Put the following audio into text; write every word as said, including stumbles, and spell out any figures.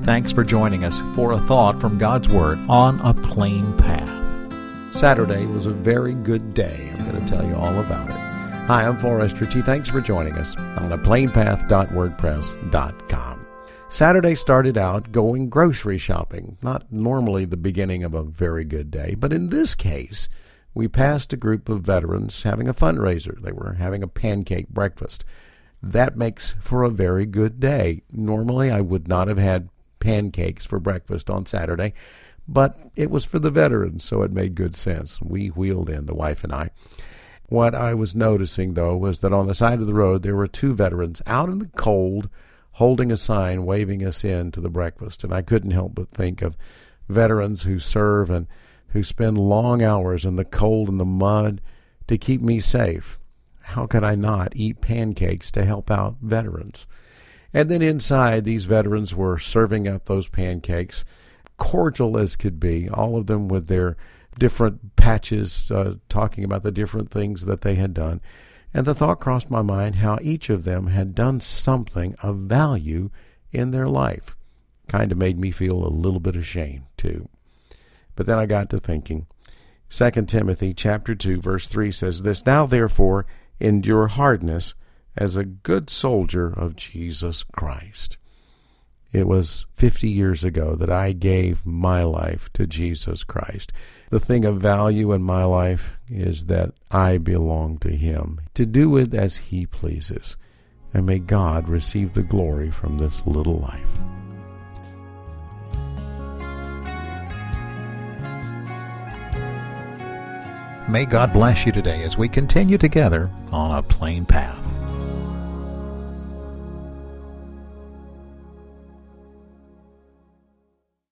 Thanks for joining us for a thought from God's Word on A Plain Path. Saturday was a very good day. I'm going to tell you all about it. Hi, I'm Forrest Ritchie. Thanks for joining us on a plain path dot wordpress dot com. Saturday started out going grocery shopping. Not normally the beginning of a very good day, but in this case, we passed a group of veterans having a fundraiser. They were having a pancake breakfast. That makes for a very good day. Normally, I would not have had pancakes for breakfast on Saturday, but it was for the veterans, so it made good sense. We wheeled in, the wife and I. What I was noticing, though, was that on the side of the road, there were two veterans out in the cold, holding a sign, waving us in to the breakfast. And I couldn't help but think of veterans who serve and who spend long hours in the cold and the mud to keep me safe. How could I not eat pancakes to help out veterans? And then inside, these veterans were serving up those pancakes, cordial as could be, all of them with their different patches, uh, talking about the different things that they had done. And the thought crossed my mind how each of them had done something of value in their life. Kind of made me feel a little bit ashamed, too. But then I got to thinking. Second Timothy chapter two, verse three says this, "Thou therefore endure hardness as a good soldier of Jesus Christ." It was fifty years ago that I gave my life to Jesus Christ. The thing of value in my life is that I belong to Him, to do with as He pleases. And may God receive the glory from this little life. May God bless you today as we continue together on A Plain Path.